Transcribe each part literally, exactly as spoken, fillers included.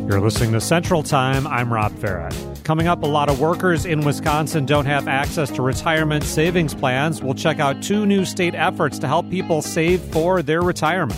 You're listening to Central Time. I'm Rob Farrett. Coming up, a lot of workers in Wisconsin don't have access to retirement savings plans. We'll check out two new state efforts to help people save for their retirement.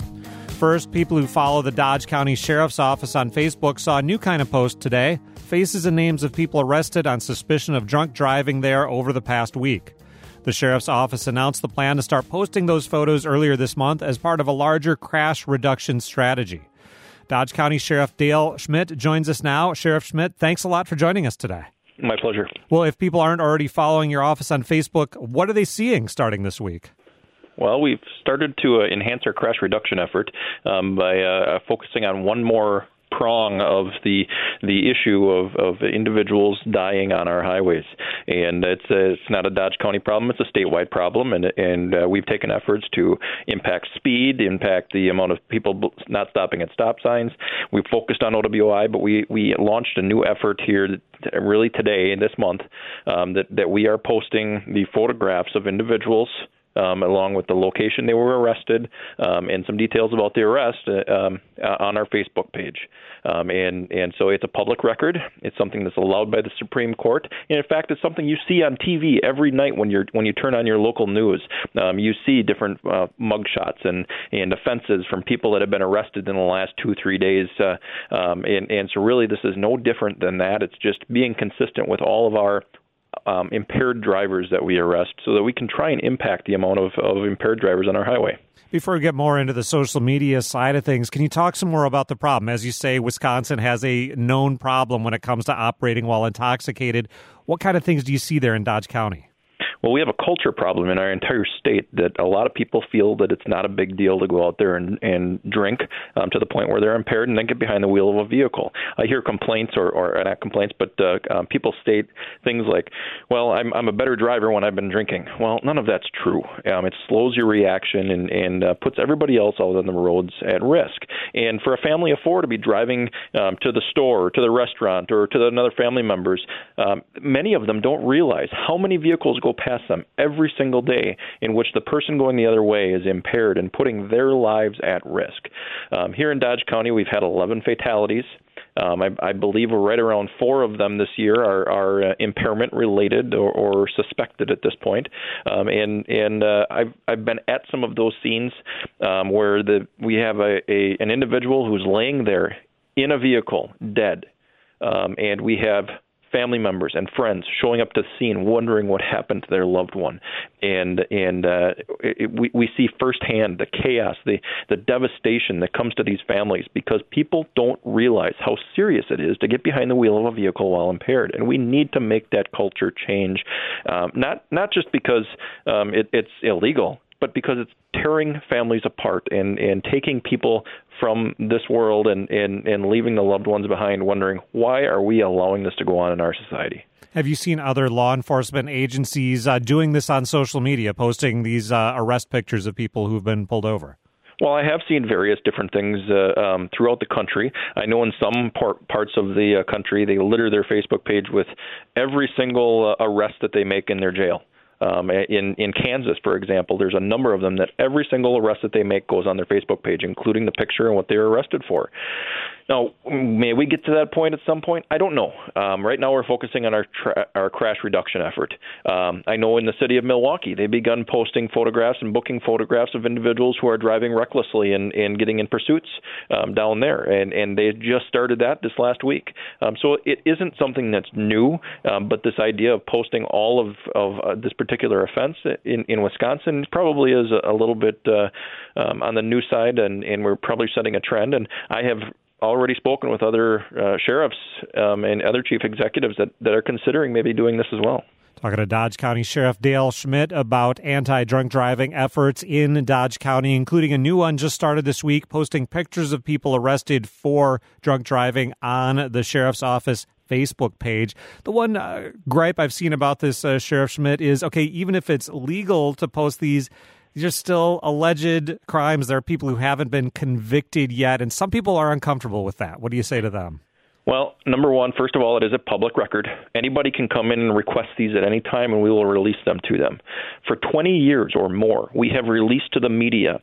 First, people who follow the Dodge County Sheriff's Office on Facebook saw a new kind of post today. Faces and names of people arrested on suspicion of drunk driving there over the past week. The Sheriff's Office announced the plan to start posting those photos earlier this month as part of a larger crash reduction strategy. Dodge County Sheriff Dale Schmidt joins us now. Sheriff Schmidt, thanks a lot for joining us today. My pleasure. Well, if people aren't already following your office on Facebook, what are they seeing starting this week? Well, we've started to uh, enhance our crash reduction effort um, by uh, focusing on one more prong of the the issue of, of individuals dying on our highways. And it's a, it's not a Dodge County problem, it's a statewide problem, and and uh, we've taken efforts to impact speed, impact the amount of people not stopping at stop signs. We've focused on O W I, but we, we launched a new effort here really today, this month, um, that, that we are posting the photographs of individuals Um, along with the location they were arrested um, and some details about the arrest uh, um, uh, on our Facebook page. Um, and, and so it's a public record. It's something that's allowed by the Supreme Court. And in fact, it's something you see on T V every night when you're when you turn on your local news. Um, you see different uh, mugshots and, and offenses from people that have been arrested in the last two, three days. Uh, um, and, and so really this is no different than that. It's just being consistent with all of our Um, impaired drivers that we arrest so that we can try and impact the amount of, of impaired drivers on our highway. Before we get more into the social media side of things, can you talk some more about the problem? As you say, Wisconsin has a known problem when it comes to operating while intoxicated. What kind of things do you see there in Dodge County? Well, we have a culture problem in our entire state that a lot of people feel that it's not a big deal to go out there and, and drink um, to the point where they're impaired and then get behind the wheel of a vehicle. I hear complaints, or, or not complaints, but uh, um, people state things like, well, I'm, I'm a better driver when I've been drinking. Well, none of that's true. Um, it slows your reaction and, and uh, puts everybody else out on the roads at risk. And for a family of four to be driving um, to the store, or to the restaurant, or to the, another family members, um, many of them don't realize how many vehicles go past them every single day in which the person going the other way is impaired and putting their lives at risk. Um, here in Dodge County, we've had eleven fatalities. Um, I, I believe we're right around four of them this year are, are uh, impairment related or, or suspected at this point. Um, and and uh, I've I've been at some of those scenes um, where the we have a, a an individual who's laying there in a vehicle dead, um, and we have family members and friends showing up to the scene wondering what happened to their loved one. And and uh, it, we, we see firsthand the chaos, the, the devastation that comes to these families because people don't realize how serious it is to get behind the wheel of a vehicle while impaired. And we need to make that culture change, um, not, not just because um, it, it's illegal, but because it's tearing families apart and, and taking people from this world and, and, and leaving the loved ones behind wondering, why are we allowing this to go on in our society? Have you seen other law enforcement agencies uh, doing this on social media, posting these uh, arrest pictures of people who've been pulled over? Well, I have seen various different things uh, um, throughout the country. I know in some par- parts of the uh, country, they litter their Facebook page with every single uh, arrest that they make in their jail. Um, in, in Kansas, for example, there's a number of them that every single arrest that they make goes on their Facebook page, including the picture and what they were arrested for. Now, may we get to that point at some point? I don't know. Um, right now we're focusing on our tra- our crash reduction effort. Um, I know in the city of Milwaukee, they've begun posting photographs and booking photographs of individuals who are driving recklessly and, and getting in pursuits um, down there. And, and they just started that this last week. Um, so it isn't something that's new, um, but this idea of posting all of, of uh, this particular offense in, in Wisconsin probably is a, a little bit uh, um, on the new side, and, and we're probably setting a trend. And I have already spoken with other uh, sheriffs um, and other chief executives that, that are considering maybe doing this as well. Talking to Dodge County Sheriff Dale Schmidt about anti-drunk driving efforts in Dodge County, including a new one just started this week, posting pictures of people arrested for drunk driving on the sheriff's office Facebook page. The one uh, gripe I've seen about this, uh, Sheriff Schmidt, is, okay, even if it's legal to post these, these are still alleged crimes. There are people who haven't been convicted yet, and some people are uncomfortable with that. What do you say to them? Well, number one, first of all, it is a public record. Anybody can come in and request these at any time, and we will release them to them. For twenty years or more, we have released to the media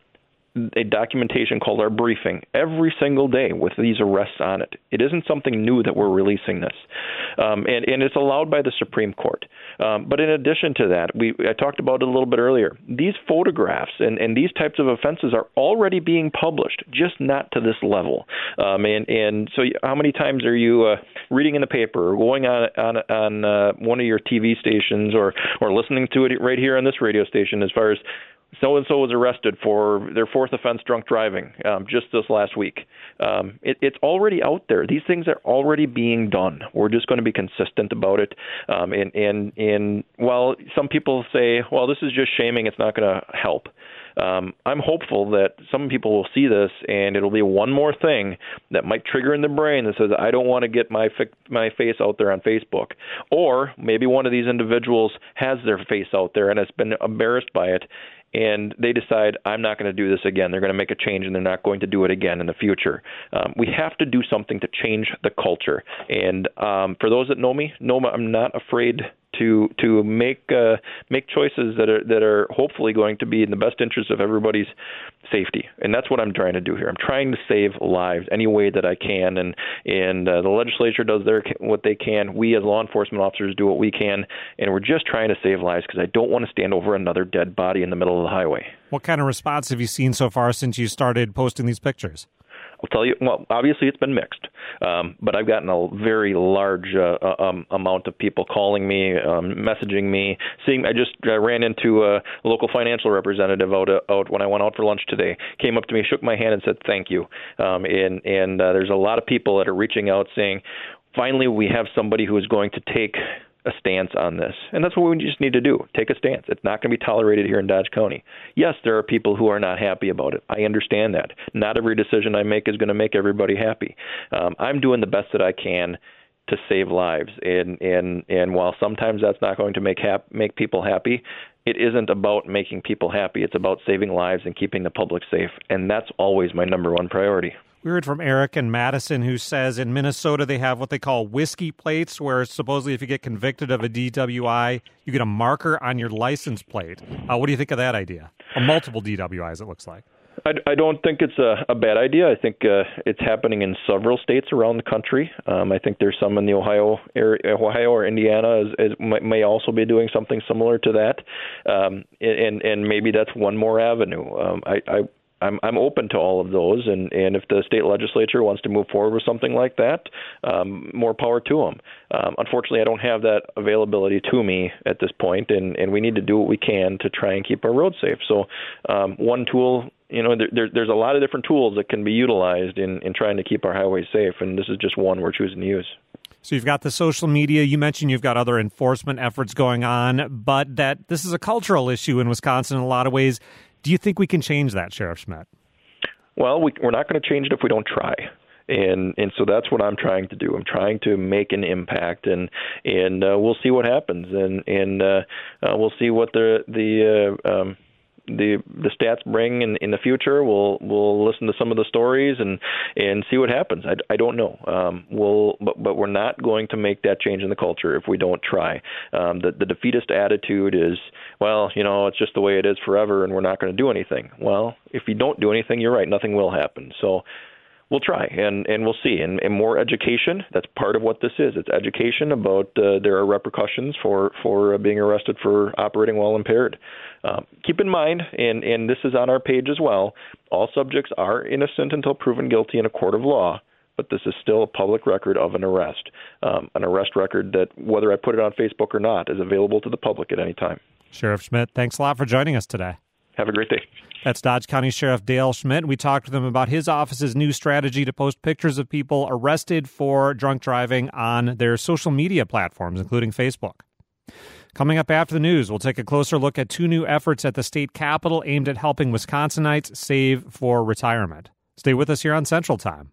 a documentation called our briefing every single day with these arrests on it. It isn't something new that we're releasing this. Um, and, and it's allowed by the Supreme Court. Um, but in addition to that, we I talked about it a little bit earlier. These photographs and, and these types of offenses are already being published, just not to this level. Um, and, and so how many times are you uh, reading in the paper or going on on, on uh, one of your T V stations or, or listening to it right here on this radio station as far as so-and-so was arrested for their fourth offense, drunk driving, um, just this last week. Um, it, it's already out there. These things are already being done. We're just going to be consistent about it. Um, and, and, and while some people say, well, this is just shaming, it's not going to help. Um, I'm hopeful that some people will see this and it'll be one more thing that might trigger in the brain that says, I don't want to get my fi- my face out there on Facebook. Or maybe one of these individuals has their face out there and has been embarrassed by it, and they decide, I'm not going to do this again. They're going to make a change, and they're not going to do it again in the future. Um, we have to do something to change the culture. And um, for those that know me, know I'm not afraid to to make uh, make choices that are that are hopefully going to be in the best interest of everybody's safety. And that's what I'm trying to do here. I'm trying to save lives any way that I can. And and uh, the legislature does their what they can. We as law enforcement officers do what we can. And we're just trying to save lives because I don't want to stand over another dead body in the middle of the highway. What kind of response have you seen so far since you started posting these pictures? I'll tell you, well, obviously it's been mixed, um, but I've gotten a very large uh, um, amount of people calling me, um, messaging me. Seeing, I just uh, ran into a local financial representative out, uh, out when I went out for lunch today. Came up to me, shook my hand, and said thank you. Um, and and uh, there's a lot of people that are reaching out saying, finally, we have somebody who is going to take a stance on this. And that's what we just need to do. Take a stance. It's not going to be tolerated here in Dodge County. Yes, there are people who are not happy about it. I understand that. Not every decision I make is going to make everybody happy. Um, I'm doing the best that I can to save lives. And and and while sometimes that's not going to make hap- make people happy, it isn't about making people happy. It's about saving lives and keeping the public safe. And that's always my number one priority. We heard from Eric in Madison, who says in Minnesota they have what they call whiskey plates, where supposedly if you get convicted of a D W I, you get a marker on your license plate. Uh, what do you think of that idea? Or multiple D W Is, it looks like. I, I don't think it's a, a bad idea. I think uh, it's happening in several states around the country. Um, I think there's some in the Ohio area, Ohio or Indiana is, is, may also be doing something similar to that, um, and and maybe that's one more avenue. Um, I, I I'm I'm open to all of those, and, and if the state legislature wants to move forward with something like that, um, more power to them. Um, unfortunately, I don't have that availability to me at this point, and, and we need to do what we can to try and keep our roads safe. So um, one tool, you know, there, there's a lot of different tools that can be utilized in, in trying to keep our highways safe, and this is just one we're choosing to use. So you've got the social media. You mentioned you've got other enforcement efforts going on, but that this is a cultural issue in Wisconsin in a lot of ways. Do you think we can change that, Sheriff Schmidt? Well, we, we're not going to change it if we don't try. And and so that's what I'm trying to do. I'm trying to make an impact, and and uh, we'll see what happens, and and uh, uh, we'll see what the the uh, um, the the stats bring in, in the future. We'll we'll listen to some of the stories and, and see what happens. I, I don't know. Um, we'll but but we're not going to make that change in the culture if we don't try. Um, the the defeatist attitude is, well, you know, it's just the way it is forever, and we're not going to do anything. Well, if you don't do anything, you're right. Nothing will happen. So we'll try, and, and we'll see. And, and more education, that's part of what this is. It's education about uh, there are repercussions for, for uh, being arrested for operating while impaired. Um, keep in mind, and, and this is on our page as well, all subjects are innocent until proven guilty in a court of law, but this is still a public record of an arrest, um, an arrest record that, whether I put it on Facebook or not, is available to the public at any time. Sheriff Schmidt, thanks a lot for joining us today. Have a great day. That's Dodge County Sheriff Dale Schmidt. We talked with him about his office's new strategy to post pictures of people arrested for drunk driving on their social media platforms, including Facebook. Coming up after the news, we'll take a closer look at two new efforts at the state capitol aimed at helping Wisconsinites save for retirement. Stay with us here on Central Time.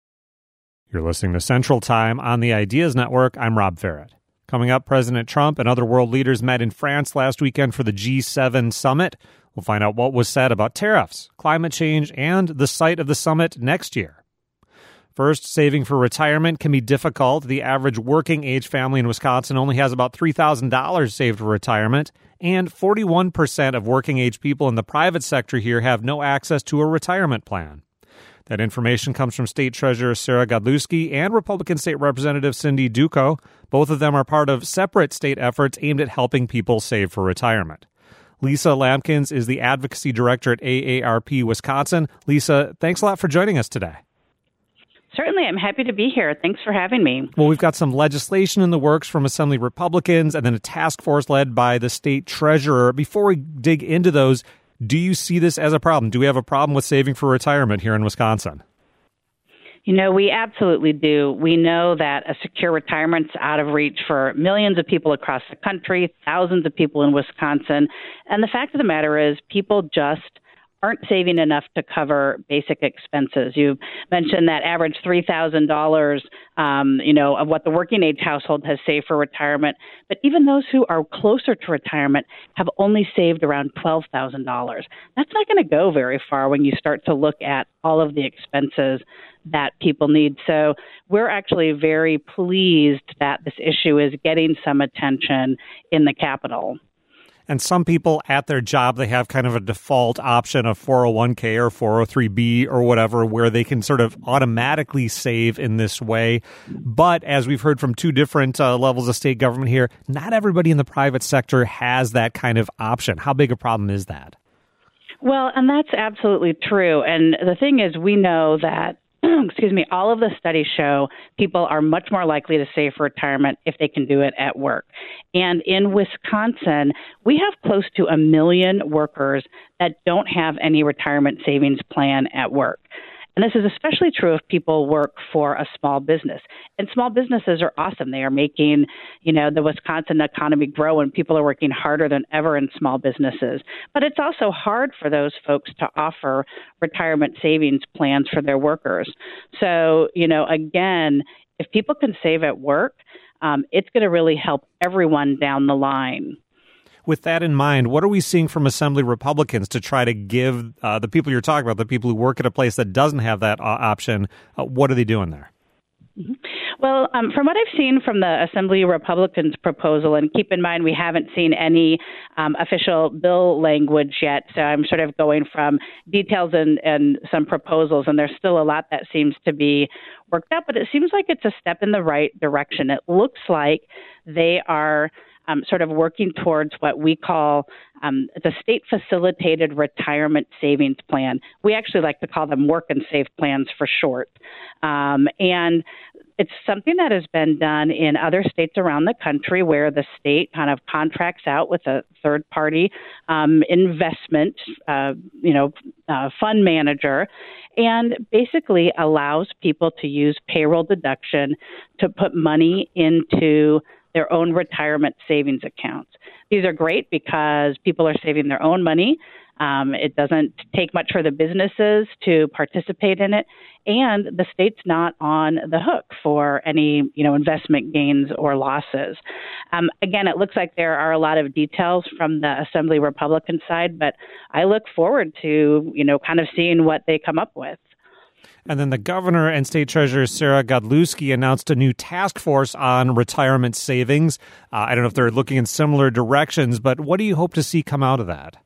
You're listening to Central Time on the Ideas Network. I'm Rob Farrett. Coming up, President Trump and other world leaders met in France last weekend for the G seven summit. We'll find out what was said about tariffs, climate change, and the site of the summit next year. First, saving for retirement can be difficult. The average working age family in Wisconsin only has about three thousand dollars saved for retirement, and forty-one percent of working age people in the private sector here have no access to a retirement plan. That information comes from State Treasurer Sarah Godlewski and Republican State Representative Cindy Duco. Both of them are part of separate state efforts aimed at helping people save for retirement. Lisa Lampkins is the Advocacy Director at A A R P Wisconsin. Lisa, thanks a lot for joining us today. Certainly. I'm happy to be here. Thanks for having me. Well, we've got some legislation in the works from Assembly Republicans and then a task force led by the state treasurer. Before we dig into those, do you see this as a problem? Do we have a problem with saving for retirement here in Wisconsin? You know, we absolutely do. We know that a secure retirement's out of reach for millions of people across the country, thousands of people in Wisconsin. And the fact of the matter is people just aren't saving enough to cover basic expenses. You mentioned that average three thousand dollars, um, you know, of what the working age household has saved for retirement. But even those who are closer to retirement have only saved around twelve thousand dollars. That's not going to go very far when you start to look at all of the expenses that people need. So we're actually very pleased that this issue is getting some attention in the Capitol. And some people at their job, they have kind of a default option of four oh one k or four oh three b or whatever, where they can sort of automatically save in this way. But as we've heard from two different uh, levels of state government here, not everybody in the private sector has that kind of option. How big a problem is that? Well, and that's absolutely true. And the thing is, we know that excuse me, all of the studies show people are much more likely to save for retirement if they can do it at work. And in Wisconsin, we have close to a million workers that don't have any retirement savings plan at work. And this is especially true if people work for a small business. And small businesses are awesome. They are making, you know, the Wisconsin economy grow, and people are working harder than ever in small businesses. But it's also hard for those folks to offer retirement savings plans for their workers. So, you know, again, if people can save at work, um, it's going to really help everyone down the line. With that in mind, what are we seeing from Assembly Republicans to try to give uh, the people you're talking about, the people who work at a place that doesn't have that uh, option, uh, what are they doing there? Mm-hmm. Well, um, from what I've seen from the Assembly Republicans' proposal, and keep in mind we haven't seen any um, official bill language yet, so I'm sort of going from details and, and some proposals, and there's still a lot that seems to be worked out, but it seems like it's a step in the right direction. It looks like they are Um, sort of working towards what we call um, the state facilitated retirement savings plan. We actually like to call them work and save plans for short. Um, and it's something that has been done in other states around the country where the state kind of contracts out with a third party um, investment, uh, you know, uh, fund manager, and basically allows people to use payroll deduction to put money into their own retirement savings accounts. These are great because people are saving their own money. Um, it doesn't take much for the businesses to participate in it, and the state's not on the hook for any, you know, investment gains or losses. Um, again, it looks like there are a lot of details from the Assembly Republican side, but I look forward to, you know, kind of seeing what they come up with. And then the governor and state treasurer Sarah Godlewski announced a new task force on retirement savings. Uh, I don't know if they're looking in similar directions, but what do you hope to see come out of that?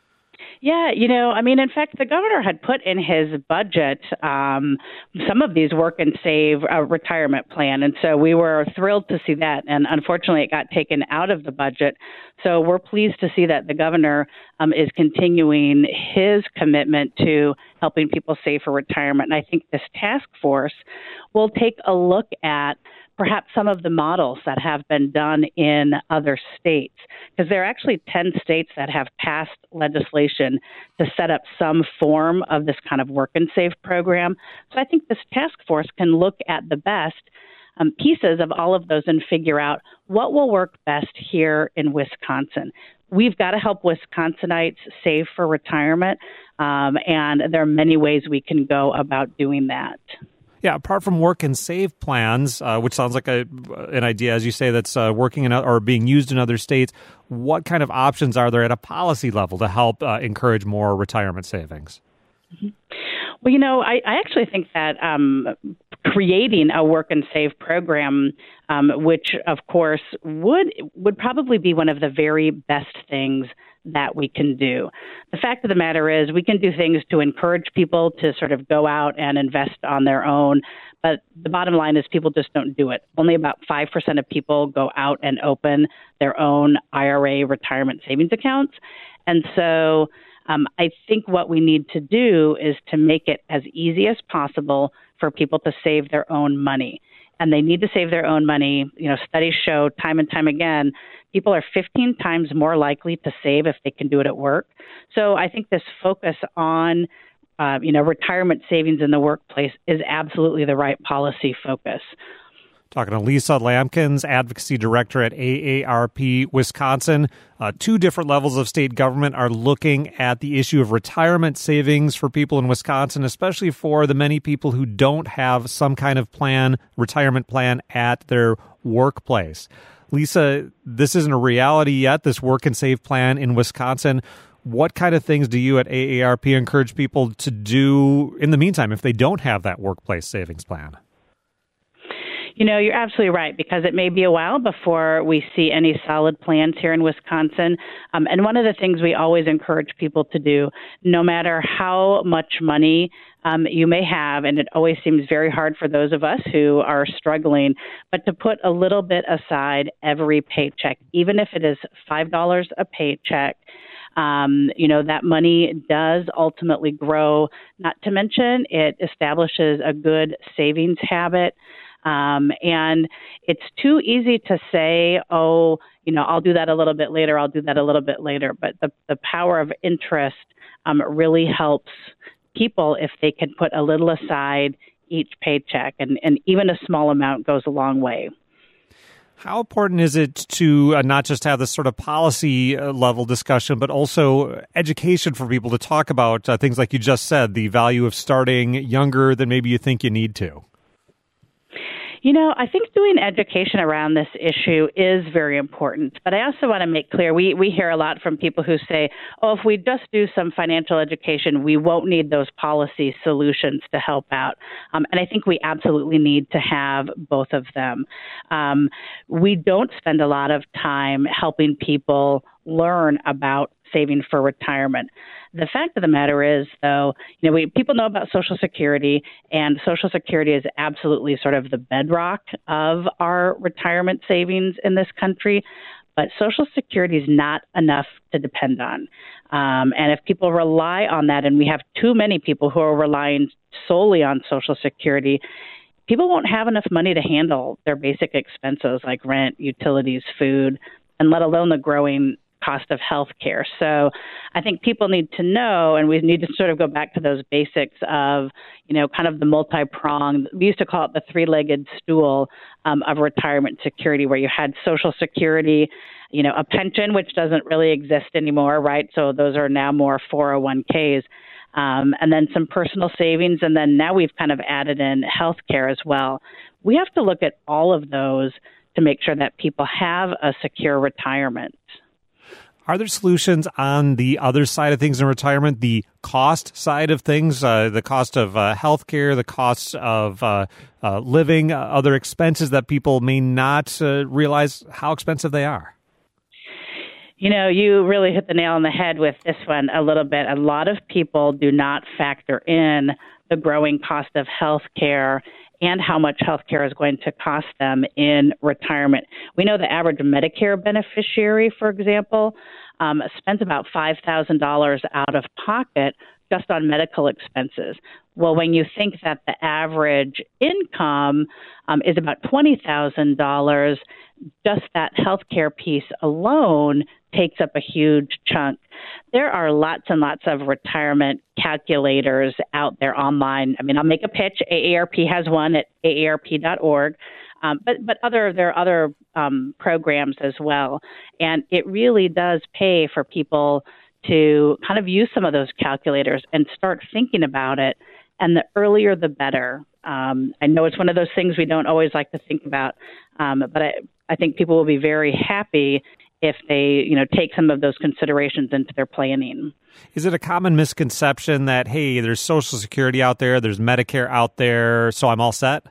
Yeah, you know, I mean, in fact, the governor had put in his budget um, some of these work and save uh, retirement plan. And so we were thrilled to see that. And unfortunately, it got taken out of the budget. So we're pleased to see that the governor um, is continuing his commitment to helping people save for retirement. And I think this task force will take a look at perhaps some of the models that have been done in other states, because there are actually ten states that have passed legislation to set up some form of this kind of work and save program. So I think this task force can look at the best um, pieces of all of those and figure out what will work best here in Wisconsin. We've got to help Wisconsinites save for retirement, um, and there are many ways we can go about doing that. Yeah, apart from work and save plans, uh, which sounds like a, an idea, as you say, that's uh, working in or being used in other states, what kind of options are there at a policy level to help uh, encourage more retirement savings? Mm-hmm. Well, you know, I, I actually think that um, creating a work and save program, um, which of course would would probably be one of the very best things that we can do. The fact of the matter is we can do things to encourage people to sort of go out and invest on their own. But the bottom line is people just don't do it. Only about five percent of people go out and open their own I R A retirement savings accounts. And so um, I think what we need to do is to make it as easy as possible for people to save their own money. And they need to save their own money. You know, studies show time and time again, people are fifteen times more likely to save if they can do it at work. So I think this focus on, uh, you know, retirement savings in the workplace is absolutely the right policy focus. Talking to Lisa Lampkins, Advocacy Director at A A R P Wisconsin. Uh, two different levels of state government are looking at the issue of retirement savings for people in Wisconsin, especially for the many people who don't have some kind of plan, retirement plan at their workplace. Lisa, this isn't a reality yet, this work and save plan in Wisconsin. What kind of things do you at A A R P encourage people to do in the meantime if they don't have that workplace savings plan? You know, you're absolutely right, because it may be a while before we see any solid plans here in Wisconsin. Um, and one of the things we always encourage people to do, no matter how much money um, you may have, and it always seems very hard for those of us who are struggling, but to put a little bit aside every paycheck, even if it is five dollars a paycheck. Um, you know, that money does ultimately grow, not to mention it establishes a good savings habit. Um, and it's too easy to say, oh, you know, I'll do that a little bit later. I'll do that a little bit later. But the, the power of interest um, really helps people if they can put a little aside each paycheck. And, and even a small amount goes a long way. How important is it to uh, not just have this sort of policy uh, level discussion, but also education for people to talk about uh, things like you just said, the value of starting younger than maybe you think you need to? You know, I think doing education around this issue is very important. But I also want to make clear, we, we hear a lot from people who say, oh, if we just do some financial education, we won't need those policy solutions to help out. Um, and I think we absolutely need to have both of them. Um, we don't spend a lot of time helping people learn about saving for retirement. The fact of the matter is, though, you know, we, people know about Social Security, and Social Security is absolutely sort of the bedrock of our retirement savings in this country. But Social Security is not enough to depend on. Um, and if people rely on that, and we have too many people who are relying solely on Social Security, people won't have enough money to handle their basic expenses like rent, utilities, food, and let alone the growing cost of health care. So I think people need to know, and we need to sort of go back to those basics of, you know, kind of the multi-pronged, we used to call it the three-legged stool um, of retirement security, where you had Social Security, you know, a pension, which doesn't really exist anymore, right? So those are now more four oh one k's, um, and then some personal savings. And then now we've kind of added in health care as well. We have to look at all of those to make sure that people have a secure retirement. Are there solutions on the other side of things in retirement, the cost side of things, uh, the cost of uh, health care, the cost of uh, uh, living, uh, other expenses that people may not uh, realize how expensive they are? You know, you really hit the nail on the head with this one a little bit. A lot of people do not factor in the growing cost of health care and how much health care is going to cost them in retirement. We know the average Medicare beneficiary, for example, um, spends about five thousand dollars out of pocket just on medical expenses. Well, when you think that the average income um, is about twenty thousand dollars, just that healthcare piece alone takes up a huge chunk. There are lots and lots of retirement calculators out there online. I mean, I'll make a pitch. A A R P has one at A A R P dot org. Um, but but other there are other um, programs as well. And it really does pay for people to kind of use some of those calculators and start thinking about it. And the earlier, the better. Um, I know it's one of those things we don't always like to think about, um, but I, I think people will be very happy if they, you know, take some of those considerations into their planning. Is it a common misconception that, hey, there's Social Security out there, there's Medicare out there, so I'm all set?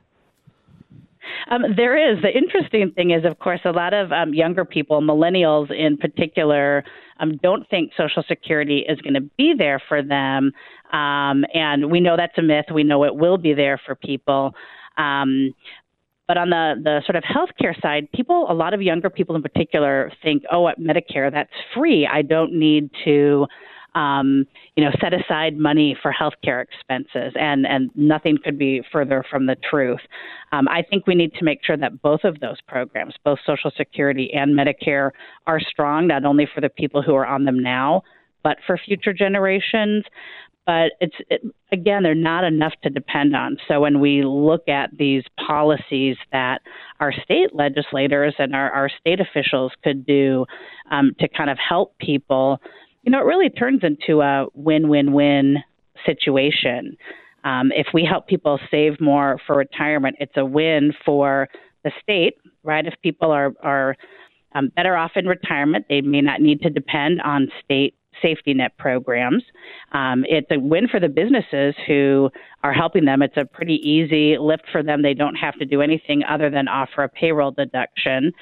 Um, there is. The interesting thing is, of course, a lot of um, younger people, millennials in particular, um, don't think Social Security is going to be there for them. Um, and we know that's a myth. We know it will be there for people. Um, But on the, the sort of healthcare side, people, a lot of younger people in particular think, oh, at Medicare, that's free. I don't need to, um, you know, set aside money for healthcare expenses. And, and nothing could be further from the truth. Um, I think we need to make sure that both of those programs, both Social Security and Medicare, are strong, not only for the people who are on them now, but for future generations. But it's it, again, they're not enough to depend on. So when we look at these policies that our state legislators and our, our state officials could do um, to kind of help people, you know, it really turns into a win-win-win situation. Um, if we help people save more for retirement, it's a win for the state, right? If people are are um, better off in retirement, they may not need to depend on state safety net programs. Um, it's a win for the businesses who are helping them. It's a pretty easy lift for them. They don't have to do anything other than offer a payroll deduction.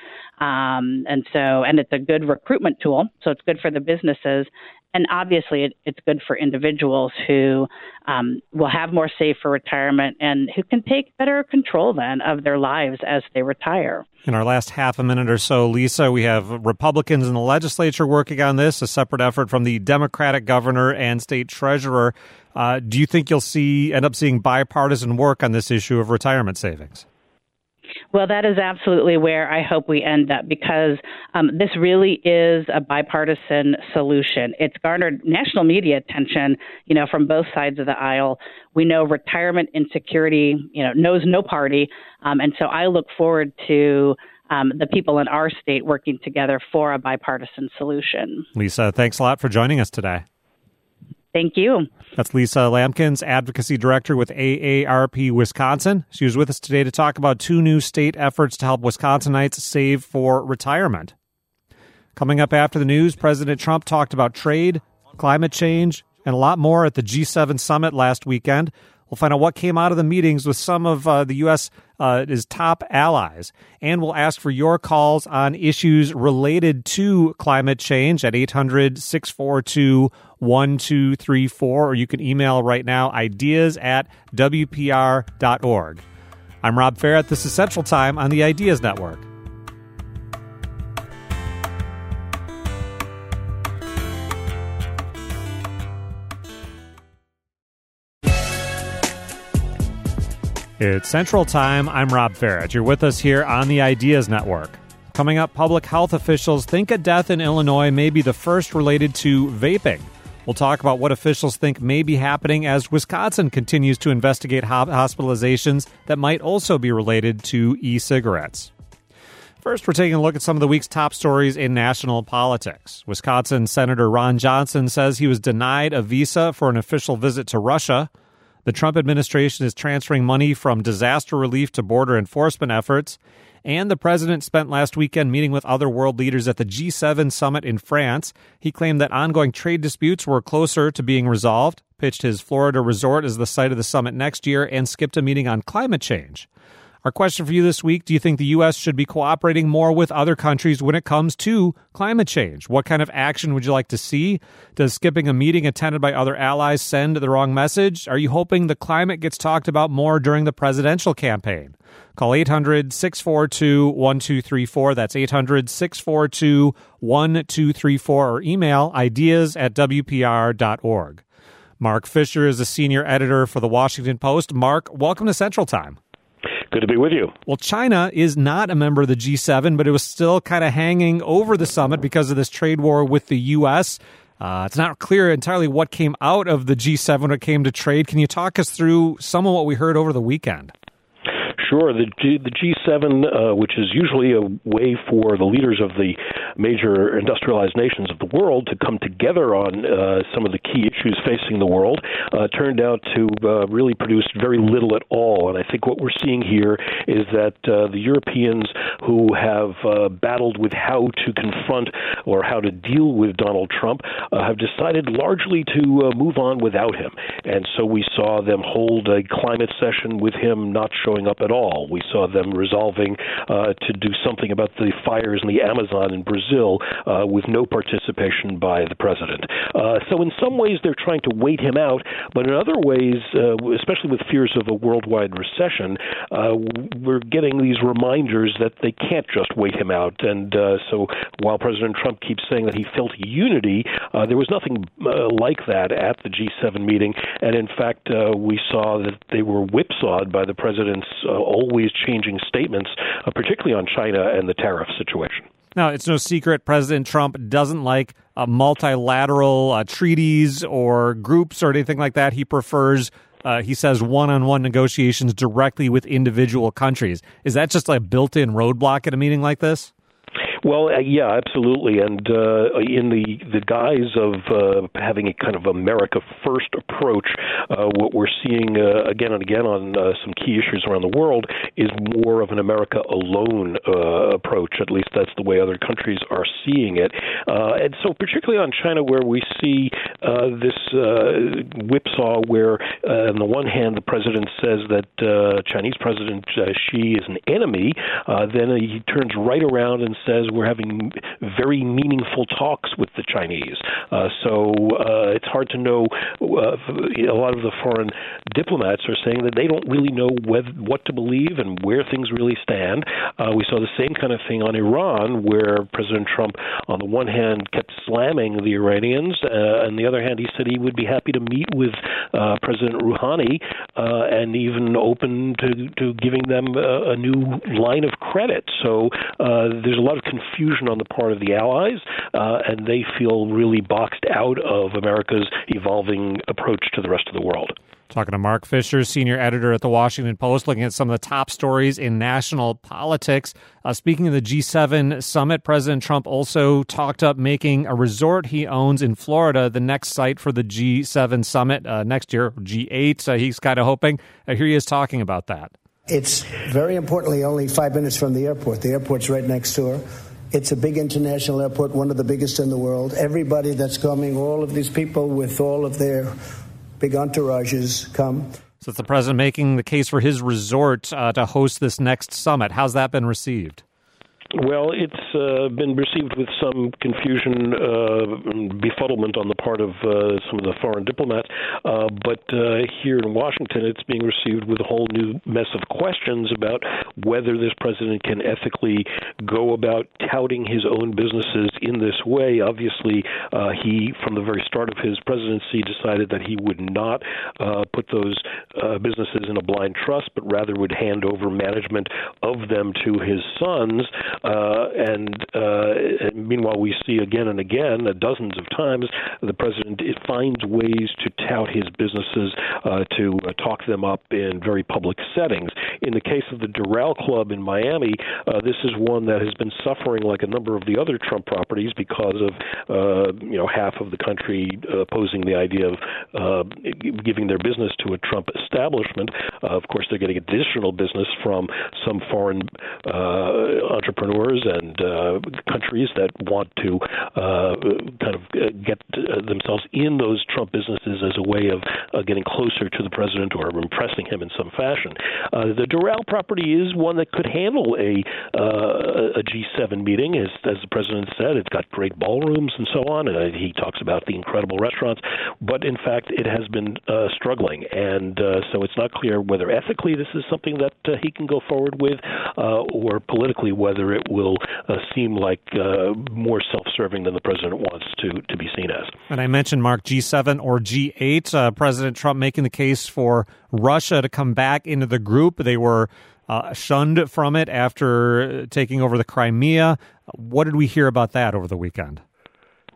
Um, and so, and it's a good recruitment tool. So it's good for the businesses. And obviously, it, it's good for individuals who um, will have more saved for retirement and who can take better control then of their lives as they retire. In our last half a minute or so, Lisa, we have Republicans in the legislature working on this, a separate effort from the Democratic governor and state treasurer. Uh, do you think you'll see end up seeing bipartisan work on this issue of retirement savings? Well, that is absolutely where I hope we end up, because um, this really is a bipartisan solution. It's garnered national media attention, you know, from both sides of the aisle. We know retirement insecurity, you know, knows no party. Um, and so I look forward to um, the people in our state working together for a bipartisan solution. Lisa, thanks a lot for joining us today. Thank you. That's Lisa Lampkins, Advocacy Director with A A R P Wisconsin. She was with us today to talk about two new state efforts to help Wisconsinites save for retirement. Coming up after the news, President Trump talked about trade, climate change, and a lot more at the G seven summit last weekend. We'll find out what came out of the meetings with some of uh, the U S Uh, his top allies. And we'll ask for your calls on issues related to climate change at eight hundred, six four two, one two three four, or you can email right now, ideas at W P R dot org. I'm Rob Ferrett. This is Central Time on the Ideas Network. It's Central Time. I'm Rob Ferrett. You're with us here on the Ideas Network. Coming up, public health officials think a death in Illinois may be the first related to vaping. We'll talk about what officials think may be happening as Wisconsin continues to investigate hospitalizations that might also be related to e-cigarettes. First, we're taking a look at some of the week's top stories in national politics. Wisconsin Senator Ron Johnson says he was denied a visa for an official visit to Russia. The Trump administration is transferring money from disaster relief to border enforcement efforts. And the president spent last weekend meeting with other world leaders at the G seven summit in France. He claimed that ongoing trade disputes were closer to being resolved, pitched his Florida resort as the site of the summit next year, and skipped a meeting on climate change. Our question for you this week, do you think the U S should be cooperating more with other countries when it comes to climate change? What kind of action would you like to see? Does skipping a meeting attended by other allies send the wrong message? Are you hoping the climate gets talked about more during the presidential campaign? Call eight hundred, six four two, one two three four. That's eight hundred, six four two, one two three four, or email ideas at W P R dot org. Mark Fisher is a senior editor for the Washington Post. Mark, welcome to Central Time. Good to be with you. Well, China is not a member of the G seven, but it was still kind of hanging over the summit because of this trade war with the U S. Uh, it's not clear entirely what came out of the G seven when it came to trade. Can you talk us through some of what we heard over the weekend? Sure. The G, the G seven, uh, which is usually a way for the leaders of the major industrialized nations of the world to come together on uh, some of the key issues facing the world, uh, turned out to uh, really produce very little at all. And I think what we're seeing here is that uh, the Europeans who have uh, battled with how to confront or how to deal with Donald Trump uh, have decided largely to uh, move on without him. And so we saw them hold a climate session with him not showing up at all. We saw them resolving uh, to do something about the fires in the Amazon in Brazil uh, with no participation by the president. Uh, so in some ways they're trying to wait him out, but in other ways, uh, especially with fears of a worldwide recession, uh, we're getting these reminders that they can't just wait him out. And uh, so while President Trump keeps saying that he felt unity, uh, there was nothing uh, like that at the G seven meeting. And in fact, uh, we saw that they were whipsawed by the president's uh, always changing statements, uh, particularly on China and the tariff situation. Now, it's no secret President Trump doesn't like uh, multilateral uh, treaties or groups or anything like that. He prefers, uh, he says, one-on-one negotiations directly with individual countries. Is that just a built-in roadblock at a meeting like this? Well, uh, yeah, absolutely. And uh, in the, the guise of uh, having a kind of America First approach, uh, what we're seeing uh, again and again on uh, some key issues around the world is more of an America Alone uh, approach. At least that's the way other countries are seeing it. Uh, and so particularly on China, where we see uh, this uh, whipsaw where, uh, on the one hand, the president says that uh, Chinese President uh, Xi is an enemy, uh, then he turns right around and says, we're having very meaningful talks with the Chinese. Uh, so uh, it's hard to know. Uh, a lot of the foreign diplomats are saying that they don't really know whether, what to believe and where things really stand. Uh, we saw the same kind of thing on Iran, where President Trump, on the one hand, kept slamming the Iranians. Uh, on the other hand, he said he would be happy to meet with uh, President Rouhani uh, and even open to, to giving them a, a new line of credit. So uh, there's a lot of confusion on the part of the allies, uh, and they feel really boxed out of America's evolving approach to the rest of the world. Talking to Mark Fisher, senior editor at The Washington Post, looking at some of the top stories in national politics. Uh, speaking of the G seven summit, President Trump also talked up making a resort he owns in Florida the next site for the G seven summit uh, next year, G eight. Uh, he's kind of hoping. Uh, here he is talking about that. It's very importantly only five minutes from the airport. The airport's right next door. It's a big international airport, one of the biggest in the world. Everybody that's coming, all of these people with all of their big entourages come. So it's the president making the case for his resort uh, to host this next summit. How's that been received? Well, it's uh, been received with some confusion, uh, befuddlement on the part of uh, some of the foreign diplomats. Uh, but uh, here in Washington, it's being received with a whole new mess of questions about whether this president can ethically go about touting his own businesses in this way. Obviously, uh, he, from the very start of his presidency, decided that he would not uh, put those uh, businesses in a blind trust, but rather would hand over management of them to his sons. Uh, and, uh, and meanwhile, we see again and again, uh, dozens of times, the president it finds ways to tout his businesses, uh, to uh, talk them up in very public settings. In the case of the Doral Club in Miami, uh, this is one that has been suffering like a number of the other Trump properties because of, uh, you know, half of the country uh, opposing the idea of uh, giving their business to a Trump establishment. Uh, of course, they're getting additional business from some foreign uh, entrepreneurs and uh, countries that want to uh, kind of get themselves in those Trump businesses as a way of uh, getting closer to the president or impressing him in some fashion. Uh, the Doral property is one that could handle a uh, a G seven meeting, as, as the president said. It's got great ballrooms and so on, and he talks about the incredible restaurants. But in fact, it has been uh, struggling, and uh, so it's not clear whether ethically this is something that uh, he can go forward with, uh, or politically whether it will uh, seem like uh, more self-serving than the president wants to, to be seen as. And I mentioned, Mark, G seven or G eight, uh, President Trump making the case for Russia to come back into the group. They were uh, shunned from it after taking over the Crimea. What did we hear about that over the weekend?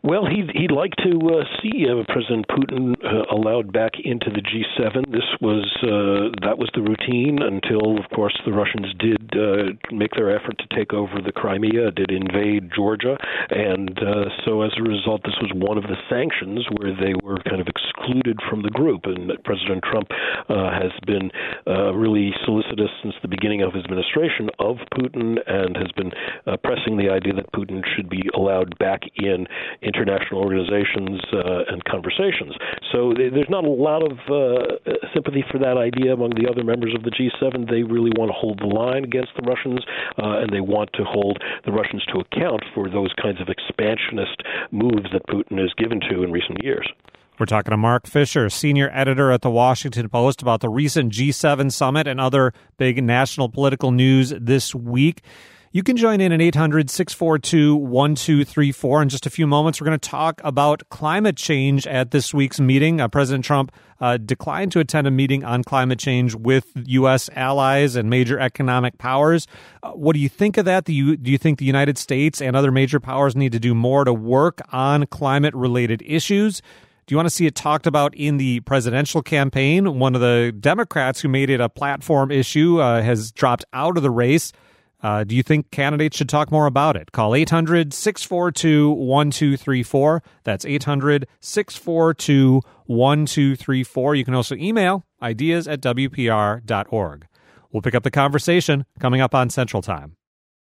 Well, he'd, he'd like to uh, see uh, President Putin uh, allowed back into the G seven. This was uh, that was the routine until, of course, the Russians did uh, make their effort to take over the Crimea, did invade Georgia, and uh, so as a result, this was one of the sanctions where they were kind of excluded from the group. And President Trump uh, has been uh, really solicitous since the beginning of his administration of Putin and has been uh, pressing the idea that Putin should be allowed back in international organizations uh, and conversations. So there's not a lot of uh, sympathy for that idea among the other members of the G seven. They really want to hold the line against the Russians, uh, and they want to hold the Russians to account for those kinds of expansionist moves that Putin has given to in recent years. We're talking to Mark Fisher, senior editor at The Washington Post, about the recent G seven summit and other big national political news this week. You can join in at eight hundred, six four two, one two three four. In just a few moments, we're going to talk about climate change at this week's meeting. Uh, President Trump uh, declined to attend a meeting on climate change with U S allies and major economic powers. Uh, what do you think of that? Do you, do you think the United States and other major powers need to do more to work on climate-related issues? Do you want to see it talked about in the presidential campaign? One of the Democrats who made it a platform issue uh, has dropped out of the race. Uh, do you think candidates should talk more about it? Call eight hundred, six four two, one two three four. That's eight hundred, six four two, one two three four. You can also email ideas at w p r dot org. We'll pick up the conversation coming up on Central Time.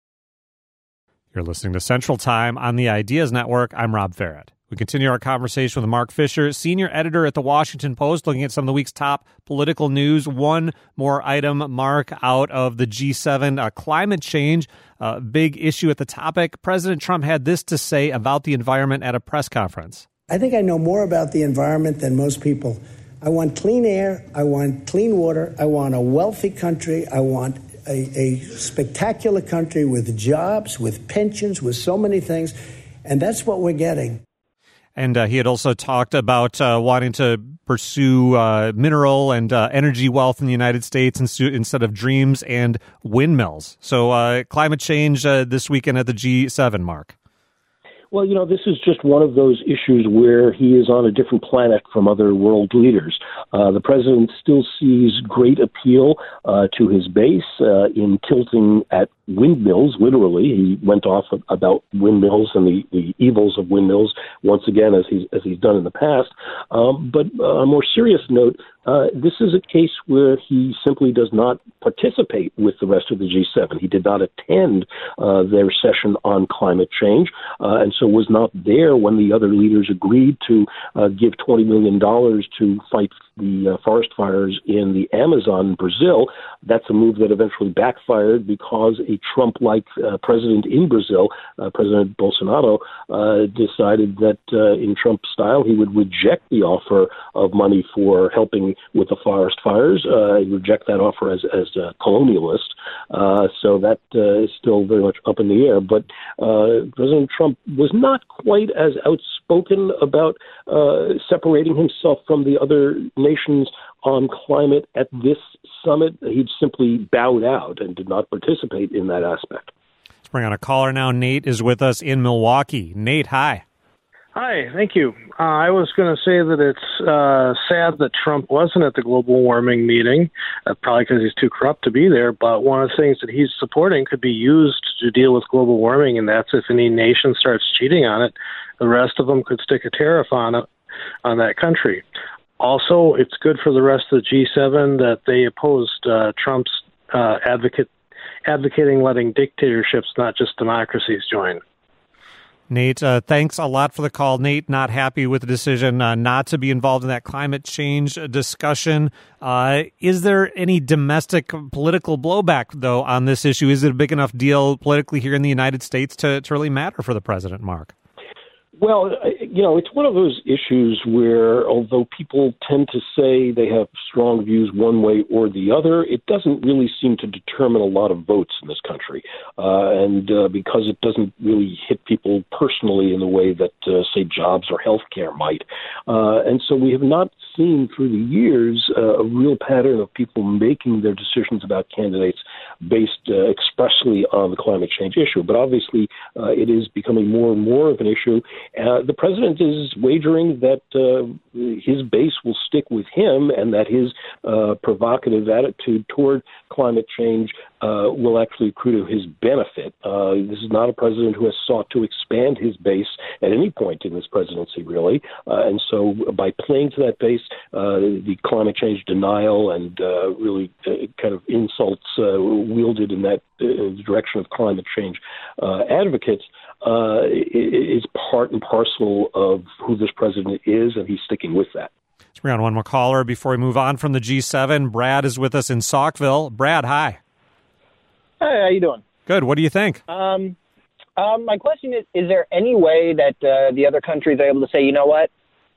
You're listening to Central Time on the Ideas Network. I'm Rob Farrett. We continue our conversation with Mark Fisher, senior editor at The Washington Post, looking at some of the week's top political news. One more item, Mark, out of the G seven, uh, climate change, uh, big issue at the topic. President Trump had this to say about the environment at a press conference. I think I know more about the environment than most people. I want clean air. I want clean water. I want a wealthy country. I want a, a spectacular country with jobs, with pensions, with so many things. And that's what we're getting. And uh, he had also talked about uh, wanting to pursue uh, mineral and uh, energy wealth in the United States instead of dreams and windmills. So uh, climate change uh, this weekend at the G seven, Mark. Well, you know, this is just one of those issues where he is on a different planet from other world leaders. Uh, the president still sees great appeal uh, to his base uh, in tilting at windmills, literally. He went off about windmills and the, the evils of windmills once again, as he's, as he's done in the past. Um, but uh, on a more serious note, uh, this is a case where he simply does not participate with the rest of the G seven. He did not attend uh, their session on climate change, uh, and so was not there when the other leaders agreed to uh, give twenty million dollars to fight the uh, forest fires in the Amazon, Brazil. That's a move that eventually backfired because a Trump-like uh, president in Brazil, uh, President Bolsonaro, uh, decided that uh, in Trump style he would reject the offer of money for helping with the forest fires, uh, reject that offer as, as a colonialist. Uh, so that uh, is still very much up in the air. But uh, President Trump was not quite as outspoken about uh, separating himself from the other nations on climate at this summit. He'd simply bowed out and did not participate in that aspect. Let's bring on a caller now. Nate is with us in Milwaukee. Nate, hi. Hi, thank you. Uh, I was going to say that it's uh, sad that Trump wasn't at the global warming meeting, uh, probably because he's too corrupt to be there, but one of the things that he's supporting could be used to deal with global warming, and that's if any nation starts cheating on it, the rest of them could stick a tariff on it, on that country. Also, it's good for the rest of the G seven that they opposed uh, Trump's uh, advocate advocating letting dictatorships, not just democracies, join. Nate, uh, thanks a lot for the call. Nate, not happy with the decision uh, not to be involved in that climate change discussion. Uh, is there any domestic political blowback, though, on this issue? Is it a big enough deal politically here in the United States to, to really matter for the president, Mark? Well, you know, it's one of those issues where, although people tend to say they have strong views one way or the other, it doesn't really seem to determine a lot of votes in this country. Uh, and uh, because it doesn't really hit people personally in the way that, uh, say, jobs or health care might. Uh, and so we have not seen through the years uh, a real pattern of people making their decisions about candidates based uh, expressly on the climate change issue. But obviously, uh, it is becoming more and more of an issue. Uh, the president is wagering that uh, his base will stick with him and that his uh, provocative attitude toward climate change uh, will actually accrue to his benefit. Uh, this is not a president who has sought to expand his base at any point in this presidency, really. Uh, and so by playing to that base, uh, the climate change denial and uh, really uh, kind of insults uh, wielded in that uh, direction of climate change uh, advocates uh, is part and parcel of who this president is, and he's sticking with that. Let's bring on one more caller before we move on from the G seven. Brad is with us in Saukville. Brad, hi. Hi, how you doing? Good. What do you think? Um, um, my question is, is there any way that uh, the other countries are able to say, you know what,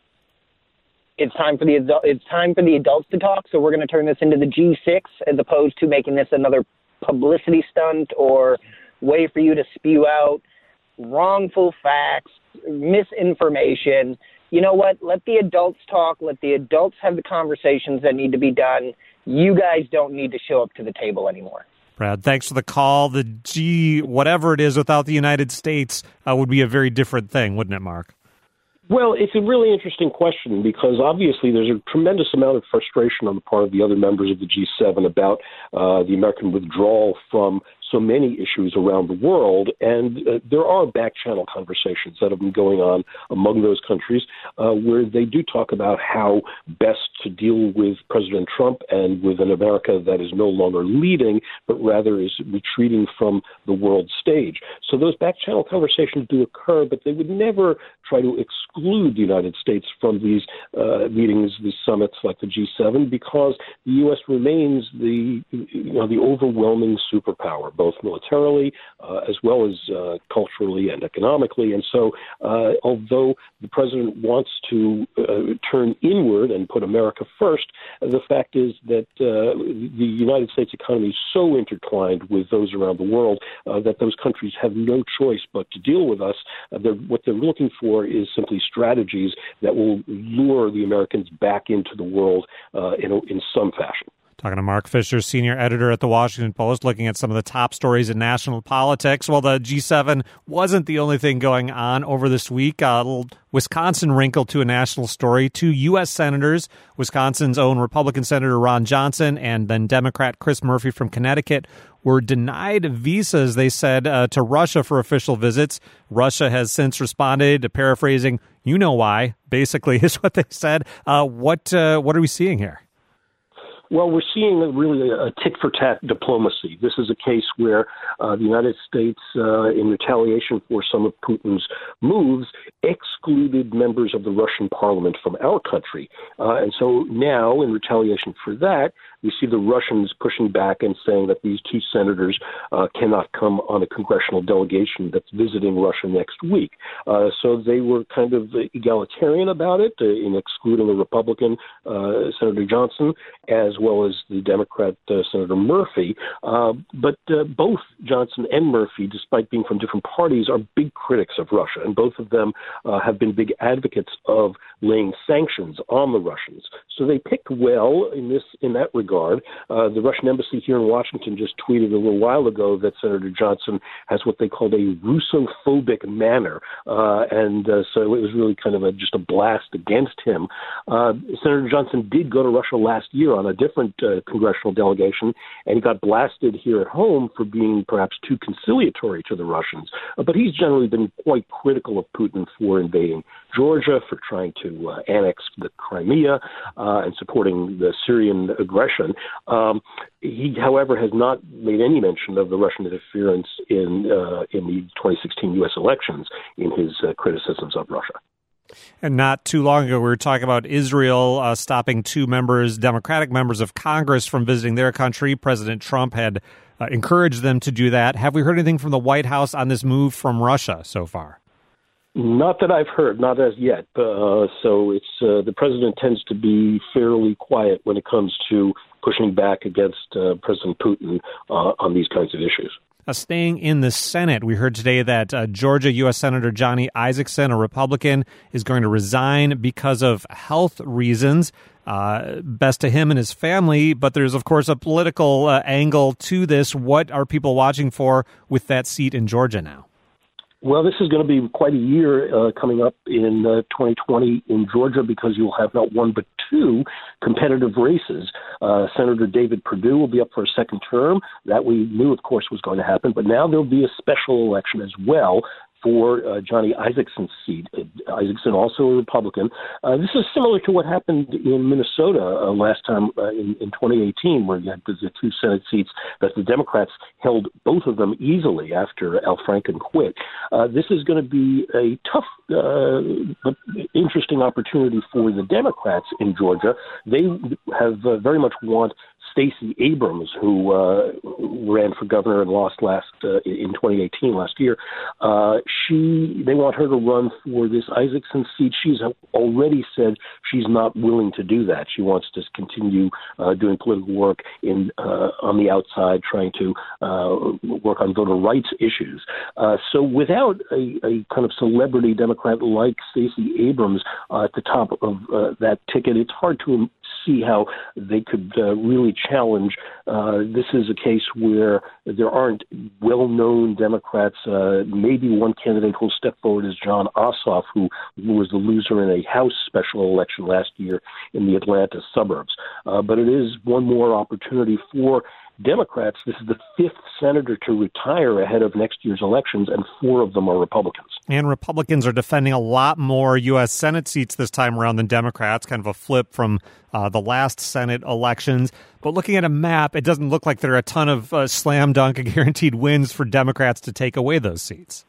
it's time for the adult, it's time for the adults to talk, so we're going to turn this into the G six as opposed to making this another publicity stunt or way for you to spew out wrongful facts, misinformation. You know what? Let the adults talk. Let the adults have the conversations that need to be done. You guys don't need to show up to the table anymore. Brad, thanks for the call. The G, whatever it is, without the United States uh, would be a very different thing, wouldn't it, Mark? Well, it's a really interesting question because obviously there's a tremendous amount of frustration on the part of the other members of the G seven about uh, the American withdrawal from so many issues around the world, and uh, there are back-channel conversations that have been going on among those countries uh, where they do talk about how best to deal with President Trump and with an America that is no longer leading, but rather is retreating from the world stage. So those back-channel conversations do occur, but they would never try to exclude the United States from these uh, meetings, these summits like the G seven, because the U S remains the, you know, the overwhelming superpower, both militarily uh, as well as uh, culturally and economically. And so uh, although the president wants to uh, turn inward and put America first, the fact is that uh, the United States economy is so intertwined with those around the world uh, that those countries have no choice but to deal with us. Uh, they're, what they're looking for is simply strategies that will lure the Americans back into the world uh, in, a, in some fashion. Talking to Mark Fisher, senior editor at the Washington Post, looking at some of the top stories in national politics. Well, the G seven wasn't the only thing going on over this week. A little Wisconsin wrinkle to a national story. Two U S senators, Wisconsin's own Republican Senator Ron Johnson and then Democrat Chris Murphy from Connecticut, were denied visas, they said, uh, to Russia for official visits. Russia has since responded, paraphrasing, you know why, basically, is what they said. Uh, what uh, what are we seeing here? Well, we're seeing a really a tit-for-tat diplomacy. This is a case where uh, the United States, uh, in retaliation for some of Putin's moves, excluded members of the Russian parliament from our country. Uh, and so now, in retaliation for that, we see the Russians pushing back and saying that these two senators uh, cannot come on a congressional delegation that's visiting Russia next week. Uh, so they were kind of egalitarian about it uh, in excluding the Republican uh, Senator Johnson as well as the Democrat uh, Senator Murphy. Uh, but uh, both Johnson and Murphy, despite being from different parties, are big critics of Russia, and both of them uh, have been big advocates of laying sanctions on the Russians. So they picked well in this in that regard. Uh, the Russian embassy here in Washington just tweeted a little while ago that Senator Johnson has what they called a Russophobic manner, uh, and uh, so it was really kind of a, just a blast against him. Uh, Senator Johnson did go to Russia last year on a different uh, congressional delegation, and he got blasted here at home for being perhaps too conciliatory to the Russians. Uh, but he's generally been quite critical of Putin for invading Georgia, for trying to uh, annex the Crimea, uh, and supporting the Syrian aggression. Um, he, however, has not made any mention of the Russian interference in uh, in the twenty sixteen U S elections in his uh, criticisms of Russia. And not too long ago, we were talking about Israel uh, stopping two members, Democratic members of Congress, from visiting their country. President Trump had uh, encouraged them to do that. Have we heard anything from the White House on this move from Russia so far? Not that I've heard, not as yet. Uh, so it's uh, the president tends to be fairly quiet when it comes to pushing back against uh, President Putin uh, on these kinds of issues. Uh, staying in the Senate, we heard today that uh, Georgia U S Senator Johnny Isakson, a Republican, is going to resign because of health reasons. Uh, best to him and his family, but there's, of course, a political uh, angle to this. What are people watching for with that seat in Georgia now? Well, this is going to be quite a year uh, coming up in uh, twenty twenty in Georgia, because you'll have not one but two competitive races. Uh, Senator David Perdue will be up for a second term. That we knew, of course, was going to happen. But now there'll be a special election as well for uh, Johnny Isakson's seat. Uh, Isakson, also a Republican. Uh, this is similar to what happened in Minnesota uh, last time uh, in, in twenty eighteen, where you had the two Senate seats that the Democrats held both of them easily after Al Franken quit. Uh, this is going to be a tough, uh, but interesting opportunity for the Democrats in Georgia. They have uh, very much want Stacey Abrams, who uh, ran for governor and lost last uh, in twenty eighteen, last year. Uh, she, they want her to run for this Isakson seat. She's already said she's not willing to do that. She wants to continue uh, doing political work in uh, on the outside, trying to uh, work on voter rights issues. Uh, so without a, a kind of celebrity Democrat like Stacey Abrams uh, at the top of uh, that ticket, it's hard to see how they could uh, really challenge. Uh, this is a case where there aren't well-known Democrats. Uh, maybe one candidate who'll step forward is John Ossoff, who, who was the loser in a House special election last year in the Atlanta suburbs. Uh, but it is one more opportunity for Democrats. This is the fifth senator to retire ahead of next year's elections, and four of them are Republicans. And Republicans are defending a lot more U S Senate seats this time around than Democrats, kind of a flip from uh, the last Senate elections. But looking at a map, it doesn't look like there are a ton of uh, slam dunk guaranteed wins for Democrats to take away those seats.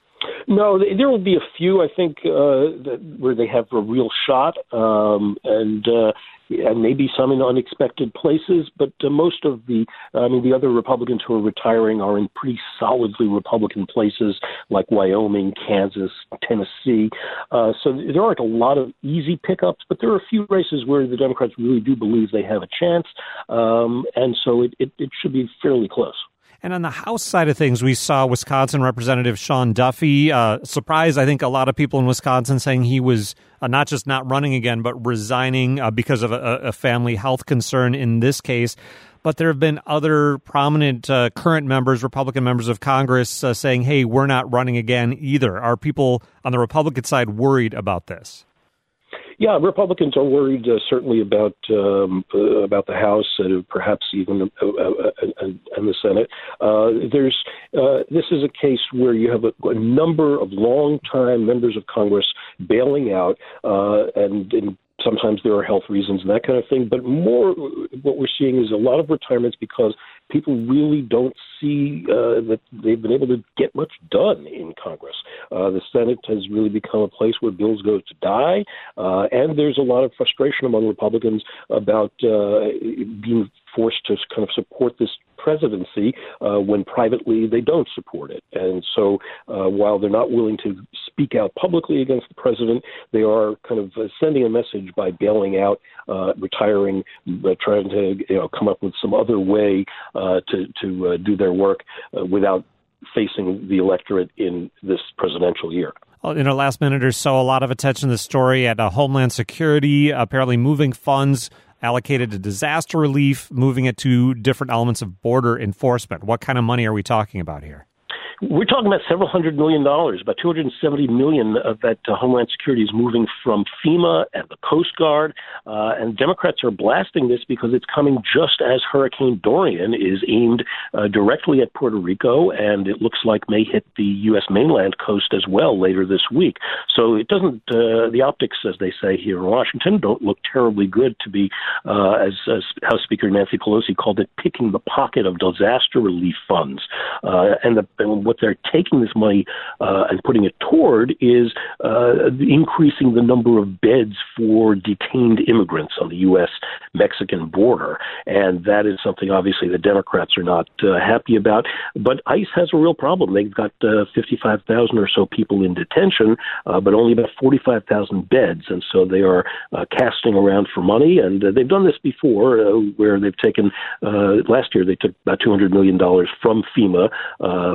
No, there will be a few, I think, uh, that, where they have a real shot, um, and uh, and maybe some in unexpected places. But uh, most of the, I mean, the other Republicans who are retiring are in pretty solidly Republican places like Wyoming, Kansas, Tennessee. Uh, so there aren't a lot of easy pickups, but there are a few races where the Democrats really do believe they have a chance, um, and so it, it, it should be fairly close. And on the House side of things, we saw Wisconsin Representative Sean Duffy uh, surprised, I think, a lot of people in Wisconsin, saying he was uh, not just not running again, but resigning uh, because of a, a family health concern in this case. But there have been other prominent uh, current members, Republican members of Congress, uh, saying, hey, we're not running again either. Are people on the Republican side worried about this? Yeah, Republicans are worried uh, certainly about um, uh, about the House and perhaps even uh, uh, and, and the Senate. Uh, there's uh, this is a case where you have a, a number of longtime members of Congress bailing out, uh, and, and sometimes there are health reasons and that kind of thing. But more, what we're seeing is a lot of retirements because people really don't see uh, that they've been able to get much done in Congress. Uh, the Senate has really become a place where bills go to die, uh, and there's a lot of frustration among Republicans about uh, being forced to kind of support this presidency uh, when privately they don't support it. And so uh, while they're not willing to speak out publicly against the president, they are kind of uh, sending a message by bailing out, uh, retiring, uh, trying to you know come up with some other way uh, to, to uh, do their work uh, without facing the electorate in this presidential year. Well, in our last minute or so, a lot of attention to the story at uh, Homeland Security, apparently moving funds allocated to disaster relief, moving it to different elements of border enforcement. What kind of money are we talking about here? We're talking about several hundred million dollars, about two hundred seventy million of that uh, Homeland Security is moving from FEMA and the Coast Guard. Uh, and Democrats are blasting this because it's coming just as Hurricane Dorian is aimed uh, directly at Puerto Rico, and it looks like may hit the U S mainland coast as well later this week. So it doesn't, uh, the optics, as they say here in Washington, don't look terribly good to be, uh, as, as House Speaker Nancy Pelosi called it, picking the pocket of disaster relief funds. Uh, and the and what they're taking this money uh, and putting it toward is uh, increasing the number of beds for detained immigrants on the U S Mexican border. And that is something, obviously, the Democrats are not uh, happy about. But ICE has a real problem. They've got uh, fifty-five thousand or so people in detention, uh, but only about forty-five thousand beds. And so they are uh, casting around for money. And uh, they've done this before, uh, where they've taken, uh, last year, they took about two hundred million dollars from FEMA uh, and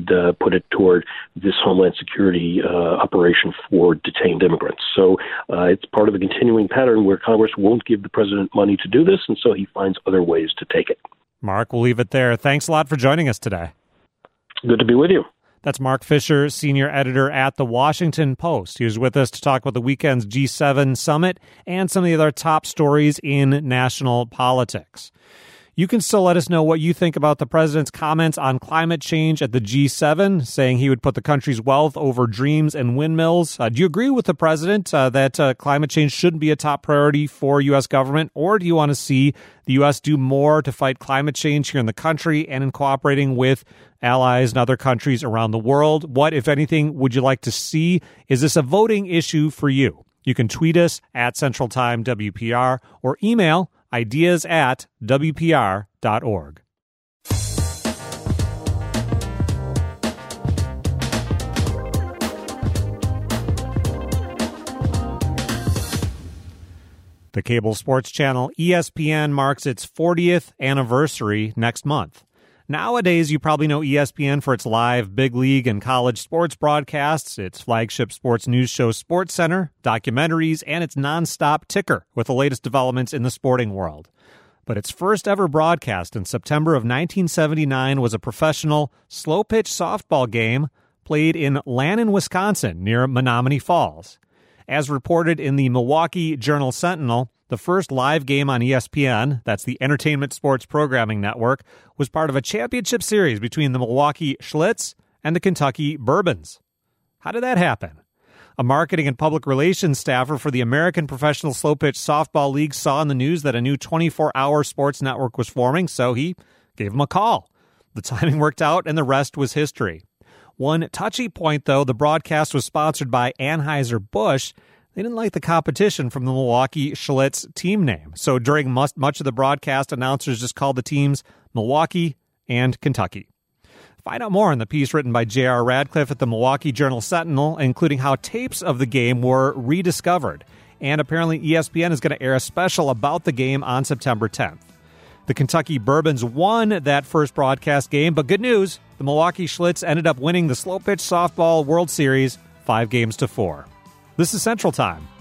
and uh, put it toward this Homeland Security uh, operation for detained immigrants. So uh, it's part of a continuing pattern where Congress won't give the president money to do this, and so he finds other ways to take it. Mark, we'll leave it there. Thanks a lot for joining us today. Good to be with you. That's Mark Fisher, senior editor at The Washington Post. He was with us to talk about the weekend's G seven summit and some of the other top stories in national politics. You can still let us know what you think about the president's comments on climate change at the G seven, saying he would put the country's wealth over dreams and windmills. Uh, do you agree with the president uh, that uh, climate change shouldn't be a top priority for U S government, or do you want to see the U S do more to fight climate change here in the country and in cooperating with allies and other countries around the world? What, if anything, would you like to see? Is this a voting issue for you? You can tweet us at Central Time W P R or email ideas at W P R dot org. The cable sports channel E S P N marks its fortieth anniversary next month. Nowadays, you probably know E S P N for its live big league and college sports broadcasts, its flagship sports news show SportsCenter, documentaries, and its nonstop ticker with the latest developments in the sporting world. But its first ever broadcast in September of nineteen seventy-nine was a professional slow-pitch softball game played in Lannon, Wisconsin, near Menomonee Falls. As reported in the Milwaukee Journal-Sentinel, the first live game on E S P N, that's the Entertainment Sports Programming Network, was part of a championship series between the Milwaukee Schlitz and the Kentucky Bourbons. How did that happen? A marketing and public relations staffer for the American Professional Slow-Pitch Softball League saw in the news that a new twenty-four hour sports network was forming, so he gave him a call. The timing worked out, and the rest was history. One touchy point, though, the broadcast was sponsored by Anheuser-Busch. They didn't like the competition from the Milwaukee Schlitz team name. So during much, much of the broadcast, announcers just called the teams Milwaukee and Kentucky. Find out more in the piece written by J R Radcliffe at the Milwaukee Journal-Sentinel, including how tapes of the game were rediscovered. And apparently E S P N is going to air a special about the game on September tenth. The Kentucky Bourbons won that first broadcast game, but good news, the Milwaukee Schlitz ended up winning the Slow Pitch Softball World Series five games to four. This is Central Time.